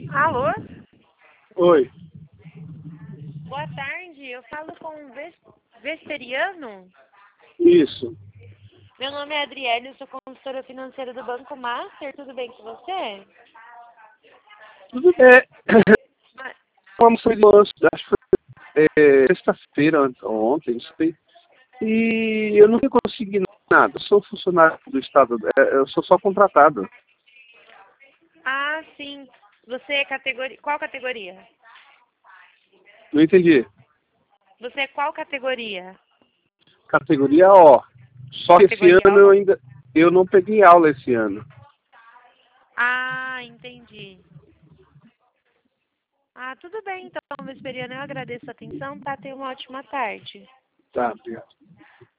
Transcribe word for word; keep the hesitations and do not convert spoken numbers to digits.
Alô? Oi. Boa tarde, eu falo com o Ves- Vesperiano. Isso. Meu nome é Adriele, eu sou consultora financeira do Banco Master, tudo bem com você? Tudo bem. Mas- Como foi no acho que foi é, sexta-feira, ontem, não sei. E eu não consegui nada. Eu sou funcionário do Estado, é, eu sou só contratado. Ah, sim. Você é categoria... Qual categoria? Não entendi. Você é qual categoria? Categoria O. Só que esse Categoria ano eu O? ainda eu não peguei aula esse ano. Ah, entendi. Ah, tudo bem então, Vesperiano, eu agradeço a atenção, tá? Tenha uma ótima tarde. Tá, obrigado.